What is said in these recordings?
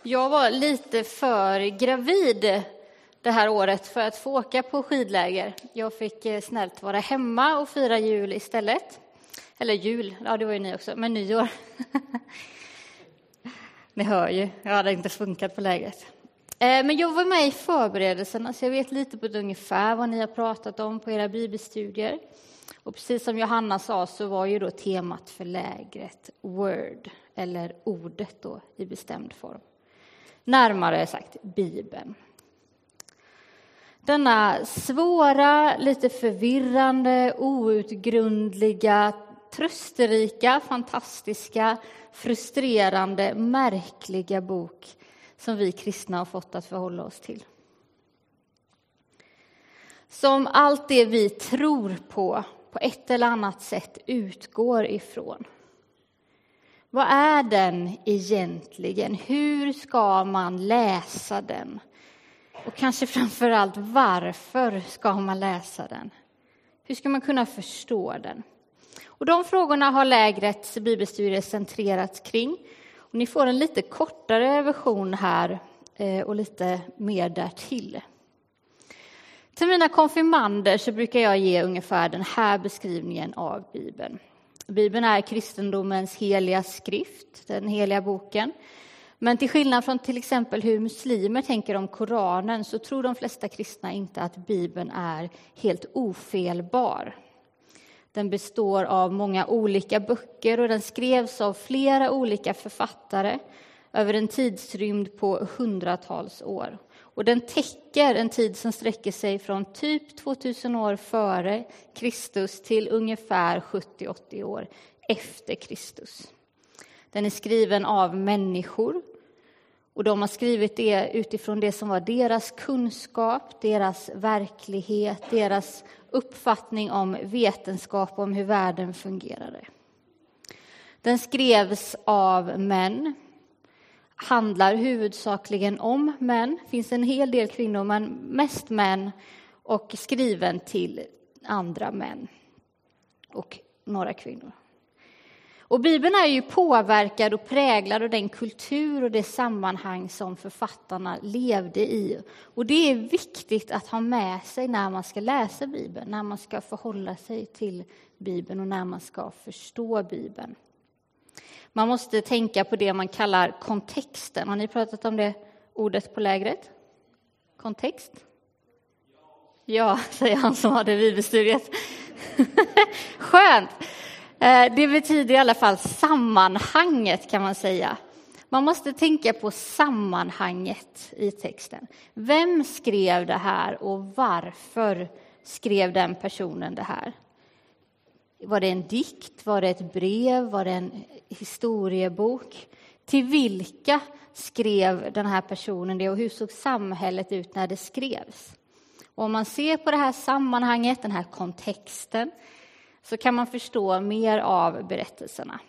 Jag var lite för gravid det här året för att få åka på skidläger. Jag fick snällt vara hemma och fira jul istället. Eller jul, ja det var ju ni också, men nyår. Ni hör ju, jag hade inte funkat på lägret. Men jag var med i förberedelserna så jag vet lite på ett ungefär vad ni har pratat om på era bibelstudier. Och precis som Johanna sa så var ju då temat för lägret word, eller ordet då i bestämd form. Närmare sagt Bibeln. Denna svåra, lite förvirrande, outgrundliga, trösterika, fantastiska, frustrerande, märkliga bok som vi kristna har fått att förhålla oss till. Som allt det vi tror på ett eller annat sätt utgår ifrån. Vad är den egentligen? Hur ska man läsa den? Och kanske framförallt varför ska man läsa den? Hur ska man kunna förstå den? Och de frågorna har lägrets bibelstudier centrerats kring. Och ni får en lite kortare version här och lite mer därtill. Till mina konfirmander så brukar jag ge ungefär den här beskrivningen av Bibeln. Bibeln är kristendomens heliga skrift, den heliga boken. Men till skillnad från till exempel hur muslimer tänker om Koranen så tror de flesta kristna inte att Bibeln är helt ofelbar. Den består av många olika böcker och den skrevs av flera olika författare över en tidsrymd på hundratals år. Och den täcker en tid som sträcker sig från typ 2000 år före Kristus till ungefär 70-80 år efter Kristus. Den är skriven av människor och de har skrivit det utifrån det som var deras kunskap, deras verklighet, deras uppfattning om vetenskap och om hur världen fungerade. Den skrevs av män, handlar huvudsakligen om män. Det finns en hel del kvinnor men mest män och skriven till andra män och några kvinnor. Och Bibeln är ju påverkad och präglad av den kultur och det sammanhang som författarna levde i. Och det är viktigt att ha med sig när man ska läsa Bibeln, när man ska förhålla sig till Bibeln och när man ska förstå Bibeln. Man måste tänka på det man kallar kontexten. Har ni pratat om det ordet på lägret? Kontext? Ja, säger han som hade bibelstudiet. Skönt! Det betyder i alla fall sammanhanget kan man säga. Man måste tänka på sammanhanget i texten. Vem skrev det här och varför skrev den personen det här? Var det en dikt? Var det ett brev? Var det en historiebok? Till vilka skrev den här personen det och hur såg samhället ut när det skrevs? Och om man ser på det här sammanhanget, den här kontexten, så kan man förstå mer av berättelserna.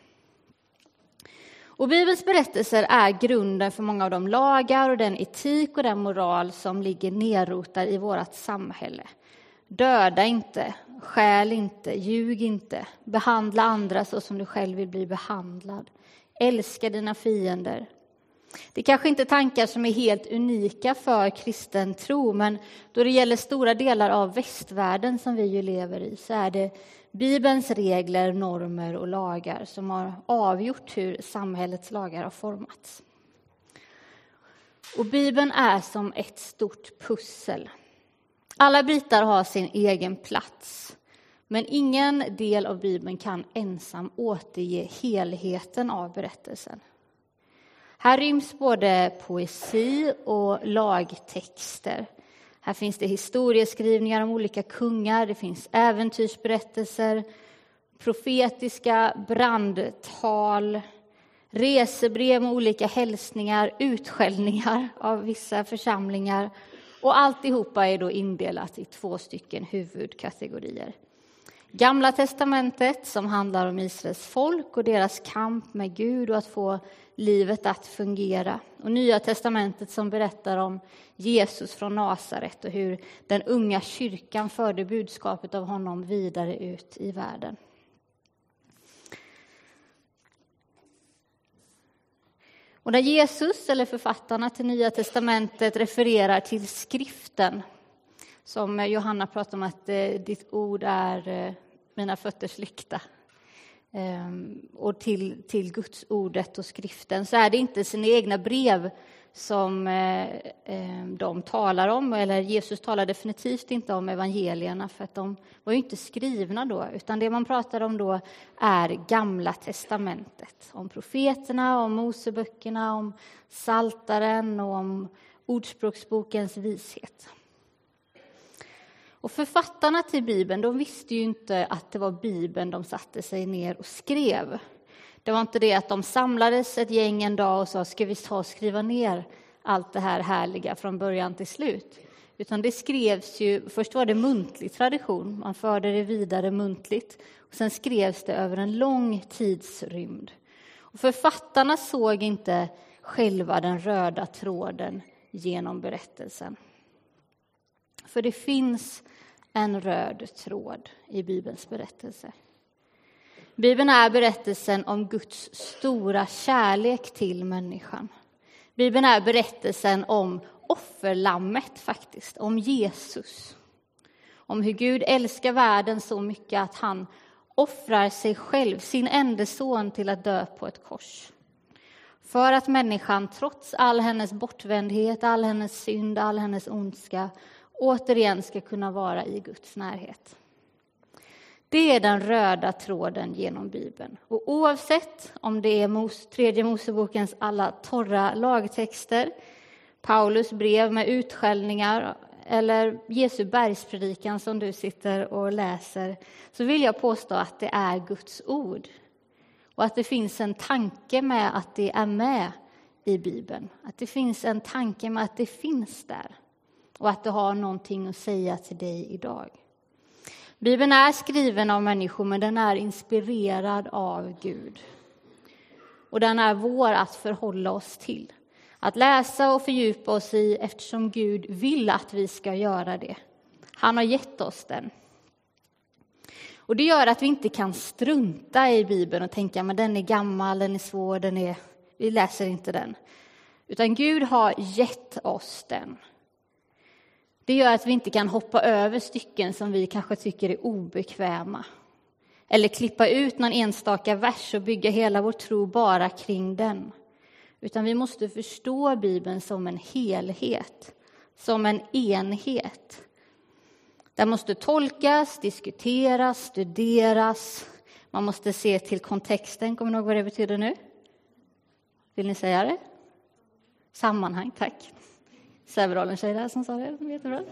Och Bibelns berättelser är grunden för många av de lagar och den etik och den moral som ligger nerrotad i vårt samhälle. Döda inte, stjäl inte, ljug inte, behandla andra så som du själv vill bli behandlad. Älska dina fiender. Det kanske inte är tankar som är helt unika för kristen tro, men då det gäller stora delar av västvärlden som vi ju lever i så är det Bibelns regler, normer och lagar som har avgjort hur samhällets lagar har formats. Och Bibeln är som ett stort pussel. Alla bitar har sin egen plats, men ingen del av Bibeln kan ensam återge helheten av berättelsen. Här ryms både poesi och lagtexter. Här finns det historieskrivningar om olika kungar, det finns äventyrsberättelser, profetiska brandtal, resebrev med olika hälsningar, utskällningar av vissa församlingar. Och alltihopa är då indelat i 2 huvudkategorier. Gamla testamentet som handlar om Israels folk och deras kamp med Gud och att få livet att fungera. Och Nya testamentet som berättar om Jesus från Nasaret och hur den unga kyrkan förde budskapet av honom vidare ut i världen. Och när Jesus eller författarna till Nya testamentet refererar till skriften, som Johanna pratar om att ditt ord är mina fötters lykta, och till Guds ordet och skriften, så är det inte sina egna brev som de talar om, eller Jesus talar definitivt inte om evangelierna, för att de var ju inte skrivna då, utan det man pratar om då är Gamla testamentet, om profeterna, om Moseböckerna, om Saltaren och om Ordspråksbokens vishet. Och författarna till Bibeln, de visste ju inte att det var Bibeln de satte sig ner och skrev. Det var inte det att de samlades ett gäng en dag och sa, ska vi ta och skriva ner allt det här härliga från början till slut. Utan det skrevs ju, först var det muntlig tradition, man förde det vidare muntligt. Och sen skrevs det över en lång tidsrymd. Och författarna såg inte själva den röda tråden genom berättelsen. För det finns en röd tråd i Bibelns berättelse. Bibeln är berättelsen om Guds stora kärlek till människan. Bibeln är berättelsen om offerlammet faktiskt, om Jesus. Om hur Gud älskar världen så mycket att han offrar sig själv, sin enda son, till att dö på ett kors. För att människan, trots all hennes bortvändhet, all hennes synd, all hennes ondska, återigen ska kunna vara i Guds närhet. Det är den röda tråden genom Bibeln. Och oavsett om det är tredje Mosebokens alla torra lagtexter, Paulus brev med utskällningar eller Jesu bergspredikan som du sitter och läser, så vill jag påstå att det är Guds ord. Och att det finns en tanke med att det är med i Bibeln. Att det finns en tanke med att det finns där. Och att det har någonting att säga till dig idag. Bibeln är skriven av människor, men den är inspirerad av Gud. Och den är vår att förhålla oss till. Att läsa och fördjupa oss i, eftersom Gud vill att vi ska göra det. Han har gett oss den. Och det gör att vi inte kan strunta i Bibeln och tänka, men den är gammal, den är svår, vi läser inte den. Utan Gud har gett oss den. Det gör att vi inte kan hoppa över stycken som vi kanske tycker är obekväma. Eller klippa ut någon enstaka vers och bygga hela vår tro bara kring den. Utan vi måste förstå Bibeln som en helhet, som en enhet. Den måste tolkas, diskuteras, studeras. Man måste se till kontexten. Kommer ni ihåg vad det betyder nu? Vill ni säga det? Sammanhang, tack. Säverollen tjej där som sa det, jättebra.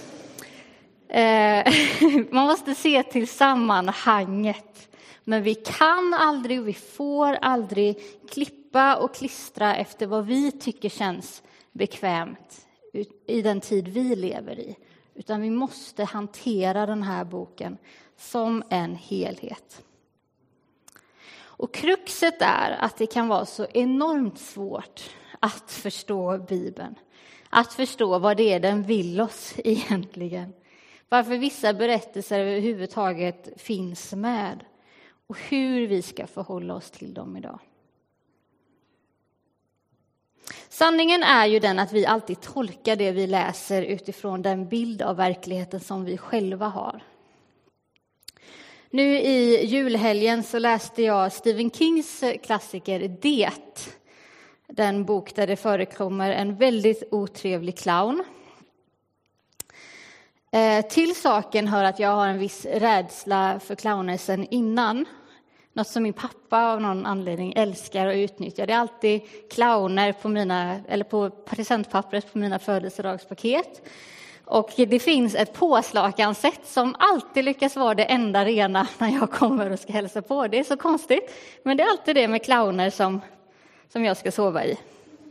Man måste se till sammanhanget. Men vi kan aldrig och vi får aldrig klippa och klistra efter vad vi tycker känns bekvämt i den tid vi lever i. Utan vi måste hantera den här boken som en helhet. Och kruxet är att det kan vara så enormt svårt att förstå Bibeln. Att förstå vad det är den vill oss egentligen. Varför vissa berättelser överhuvudtaget finns med. Och hur vi ska förhålla oss till dem idag. Sanningen är ju den att vi alltid tolkar det vi läser utifrån den bild av verkligheten som vi själva har. Nu i julhelgen så läste jag Stephen Kings klassiker Det. Den bok där det förekommer en väldigt otrevlig clown. Till saken hör att jag har en viss rädsla för clowner sedan innan. Något som min pappa av någon anledning älskar och utnyttjar. Det är alltid clowner på presentpappret på mina födelsedagspaket. Och det finns ett påslakansätt som alltid lyckas vara det enda rena när jag kommer och ska hälsa på. Det är så konstigt, men det är alltid det med clowner som jag ska sova i.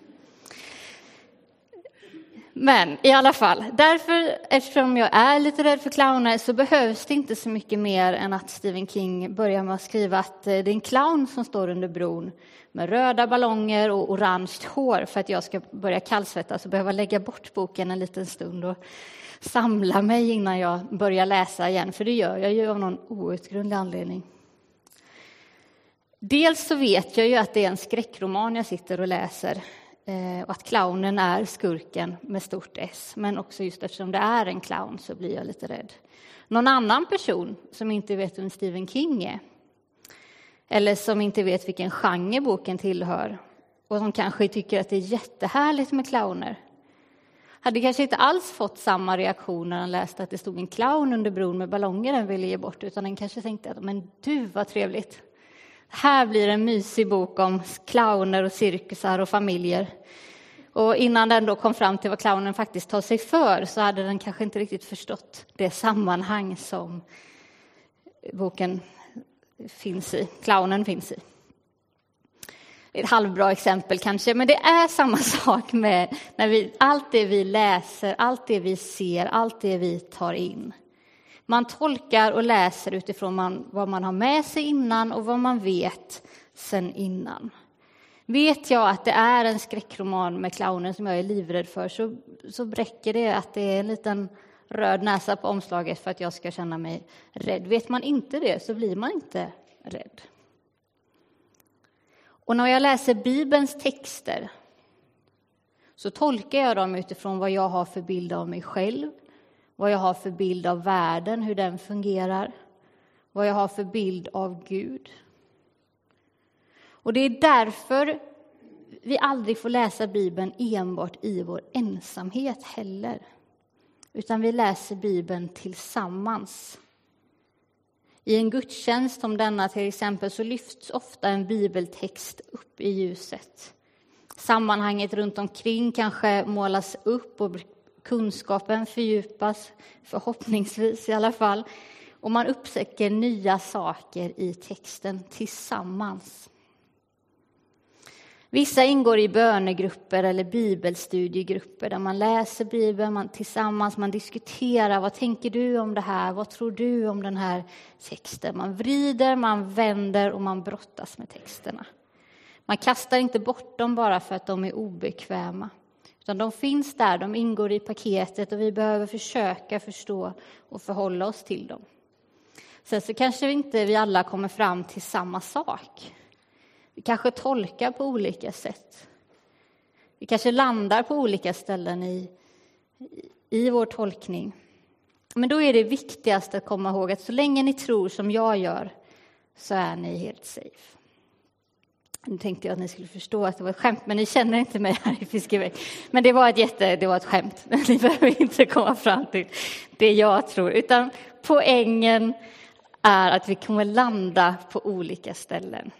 Men i alla fall, därför, eftersom jag är lite rädd för clowner, så behövs det inte så mycket mer än att Stephen King börjar med att skriva att det är en clown som står under bron med röda ballonger och orange hår, för att jag ska börja kallsvettas och behöva lägga bort boken en liten stund och samla mig innan jag börjar läsa igen, för det gör jag ju av någon outgrundlig anledning. Dels så vet jag ju att det är en skräckroman jag sitter och läser. Och att clownen är skurken med stort S. Men också just eftersom det är en clown så blir jag lite rädd. Någon annan person som inte vet vem Stephen King är. Eller som inte vet vilken genre boken tillhör. Och som kanske tycker att det är jättehärligt med clowner. Hade kanske inte alls fått samma reaktion när han läste att det stod en clown under bron med ballonger den ville ge bort. Utan den kanske tänkte att men du vad trevligt. Här blir en mysig bok om clowner och cirkusar och familjer. Och innan den då kom fram till vad clownen faktiskt tar sig för så hade den kanske inte riktigt förstått det sammanhang som boken finns i, clownen finns i. Ett halvbra exempel kanske, men det är samma sak med när allt det vi läser, allt det vi ser, allt det vi tar in. Man tolkar och läser utifrån vad man har med sig innan och vad man vet sen innan. Vet jag att det är en skräckroman med clownen som jag är livrädd för så räcker det att det är en liten röd näsa på omslaget för att jag ska känna mig rädd. Vet man inte det så blir man inte rädd. Och när jag läser Bibelns texter så tolkar jag dem utifrån vad jag har för bild av mig själv. Vad jag har för bild av världen, hur den fungerar. Vad jag har för bild av Gud. Och det är därför vi aldrig får läsa Bibeln enbart i vår ensamhet heller. Utan vi läser Bibeln tillsammans. I en gudstjänst som denna till exempel så lyfts ofta en bibeltext upp i ljuset. Sammanhanget runt omkring kanske målas upp och kunskapen fördjupas, förhoppningsvis i alla fall. Och man upptäcker nya saker i texten tillsammans. Vissa ingår i bönegrupper eller bibelstudiegrupper där man läser Bibeln tillsammans, man diskuterar, vad tänker du om det här, vad tror du om den här texten. Man vrider, man vänder och man brottas med texterna. Man kastar inte bort dem bara för att de är obekväma. Utan de finns där, de ingår i paketet och vi behöver försöka förstå och förhålla oss till dem. Sen så kanske inte vi alla kommer fram till samma sak. Vi kanske tolkar på olika sätt. Vi kanske landar på olika ställen i vår tolkning. Men då är det viktigast att komma ihåg att så länge ni tror som jag gör så är ni helt safe. Nu tänkte jag att ni skulle förstå att det var ett skämt, men ni känner inte mig här i Fiskebäck. Men det var ett skämt. Ni behöver inte komma fram till det jag tror. Utan poängen är att vi kommer landa på olika ställen.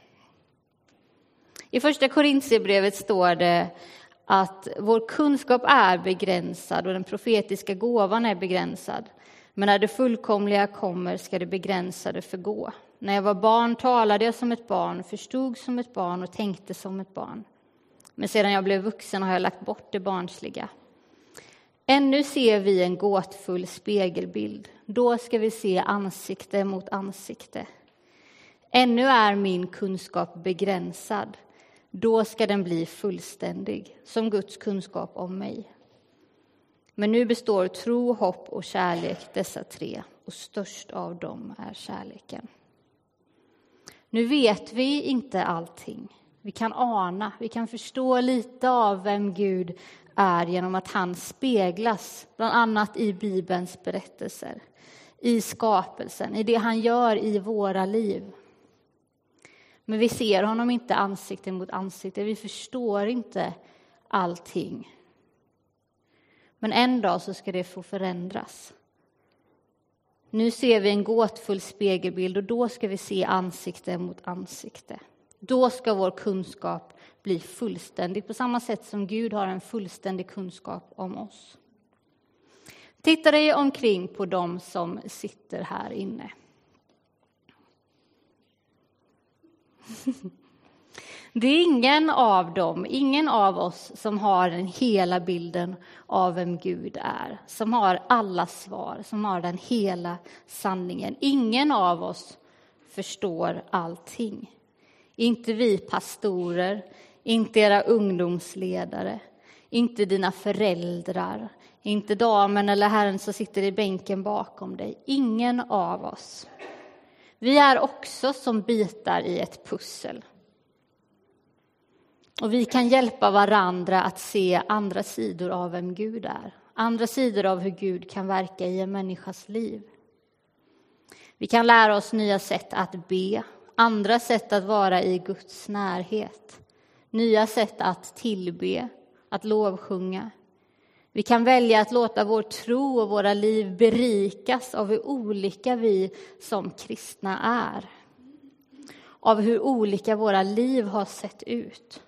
I första Korintierbrevet står det att vår kunskap är begränsad och den profetiska gåvan är begränsad. Men när det fullkomliga kommer ska det begränsade förgå. När jag var barn talade jag som ett barn, förstod som ett barn och tänkte som ett barn. Men sedan jag blev vuxen har jag lagt bort det barnsliga. Ännu ser vi en gåtfull spegelbild. Då ska vi se ansikte mot ansikte. Ännu är min kunskap begränsad. Då ska den bli fullständig, som Guds kunskap om mig. Men nu består tro, hopp och kärlek, dessa tre, och störst av dem är kärleken. Nu vet vi inte allting. Vi kan ana, vi kan förstå lite av vem Gud är genom att han speglas, bland annat i Bibelns berättelser, i skapelsen, i det han gör i våra liv. Men vi ser honom inte ansikte mot ansikte, vi förstår inte allting. Men en dag så ska det få förändras. Nu ser vi en gåtfull spegelbild och då ska vi se ansikte mot ansikte. Då ska vår kunskap bli fullständig på samma sätt som Gud har en fullständig kunskap om oss. Titta dig omkring på dem som sitter här inne. Det är ingen av oss som har den hela bilden av vem Gud är. Som har alla svar, som har den hela sanningen. Ingen av oss förstår allting. Inte vi pastorer, inte era ungdomsledare, inte dina föräldrar, inte damen eller herren som sitter i bänken bakom dig. Ingen av oss. Vi är också som bitar i ett pussel. Och vi kan hjälpa varandra att se andra sidor av vem Gud är. Andra sidor av hur Gud kan verka i en människas liv. Vi kan lära oss nya sätt att be, andra sätt att vara i Guds närhet. Nya sätt att tillbe, att lovsjunga. Vi kan välja att låta vår tro och våra liv berikas av hur olika vi som kristna är. Av hur olika våra liv har sett ut.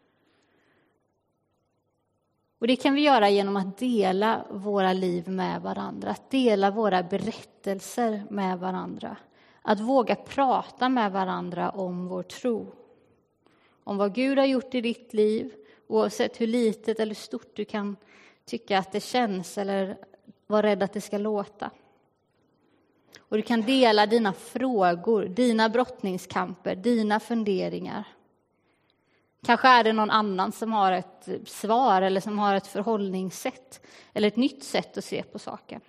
Och det kan vi göra genom att dela våra liv med varandra. Att dela våra berättelser med varandra. Att våga prata med varandra om vår tro. Om vad Gud har gjort i ditt liv. Oavsett hur litet eller stort du kan tycka att det känns eller vara rädd att det ska låta. Och du kan dela dina frågor, dina brottningskamper, dina funderingar. Kanske är det någon annan som har ett svar eller som har ett förhållningssätt eller ett nytt sätt att se på saken.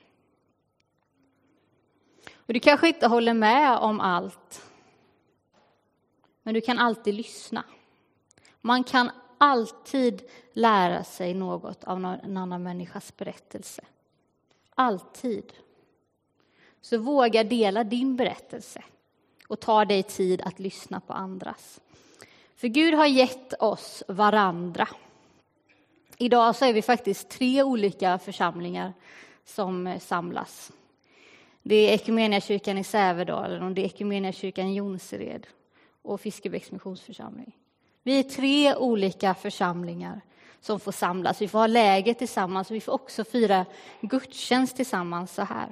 Och du kanske inte håller med om allt, men du kan alltid lyssna. Man kan alltid lära sig något av en annan människas berättelse. Alltid. Så våga dela din berättelse och ta dig tid att lyssna på andras. För Gud har gett oss varandra. Idag så är vi faktiskt 3 olika församlingar som samlas. Det är Ekumeniakyrkan i Sävedalen och det är Ekumeniakyrkan i Jonsered och Fiskebäcks missionsförsamling. Vi är 3 olika församlingar som får samlas. Vi får ha läger tillsammans och vi får också fira gudstjänst tillsammans så här.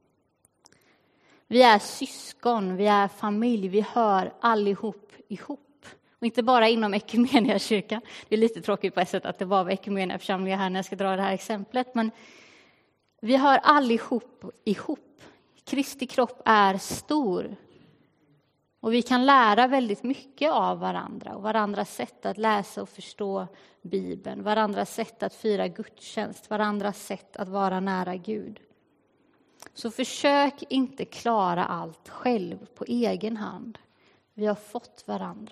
Vi är syskon, vi är familj, vi hör allihop ihop. Och inte bara inom Ekumeniakyrkan. Det är lite tråkigt på ett sätt att det var Ekumeniaförsamlingar här när jag ska dra det här exemplet. Men vi hör allihop ihop. Kristi kropp är stor. Och vi kan lära väldigt mycket av varandra. Och varandras sätt att läsa och förstå Bibeln. Varandras sätt att fira gudstjänst. Varandras sätt att vara nära Gud. Så försök inte klara allt själv på egen hand. Vi har fått varandra.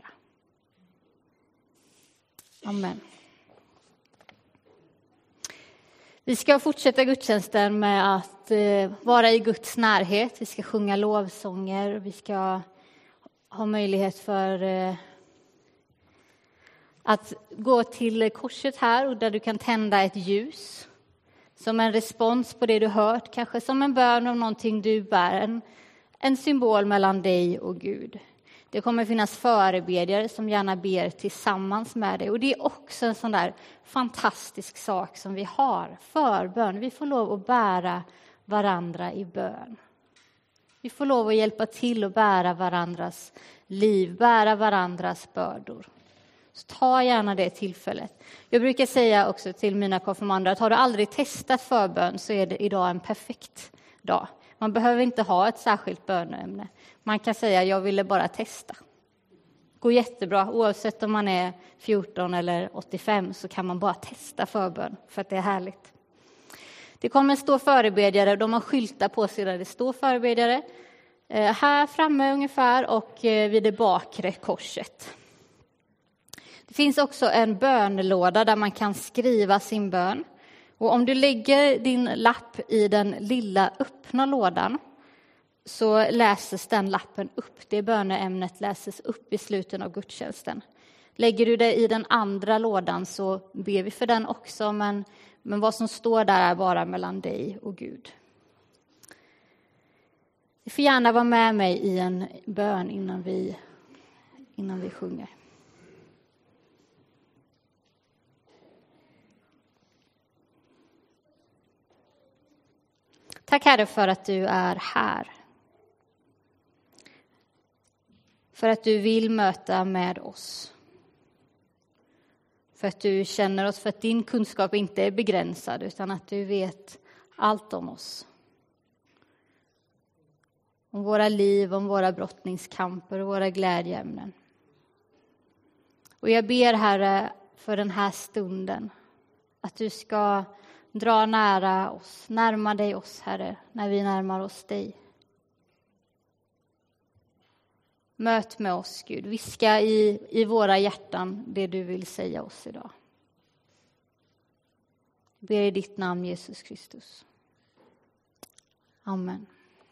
Amen. Vi ska fortsätta gudstjänsten med att vara i Guds närhet. Vi ska sjunga lovsånger. Vi ska ha möjlighet för att gå till korset här och där du kan tända ett ljus. Som en respons på det du hört. Kanske som en bön om någonting du bär. En symbol mellan dig och Gud. Det kommer finnas förebedjare som gärna ber tillsammans med dig. Och det är också en sån där fantastisk sak som vi har. Förbön. Vi får lov att bära varandra i bön. Vi får lov att hjälpa till att bära varandras liv. Bära varandras bördor. Så ta gärna det tillfället. Jag brukar säga också till mina konfirmander att har du aldrig testat förbön så är det idag en perfekt dag. Man behöver inte ha ett särskilt böneämne. Man kan säga jag ville bara testa. Går jättebra. Oavsett om man är 14 eller 85 så kan man bara testa förbön för att det är härligt. Det kommer stå förebedjare. De har skyltar på sig där det står förebedjare. Här framme ungefär och vid det bakre korset. Det finns också en bönlåda där man kan skriva sin bön. Och om du lägger din lapp i den lilla öppna lådan så läses den lappen upp. Det böneämnet läses upp i slutet av gudstjänsten. Lägger du det i den andra lådan så ber vi för den också. Men vad som står där är bara mellan dig och Gud. Du får gärna vara med mig i en bön innan vi sjunger. Tack Herre för att du är här. För att du vill möta med oss. För att du känner oss, för att din kunskap inte är begränsad utan att du vet allt om oss. Om våra liv, om våra brottningskamper och våra glädjeämnen. Och jag ber Herre för den här stunden att du ska dra nära oss, närma dig oss Herre när vi närmar oss dig. Möt med oss, Gud. Viska i våra hjärtan det du vill säga oss idag. Jag ber i ditt namn, Jesus Kristus. Amen.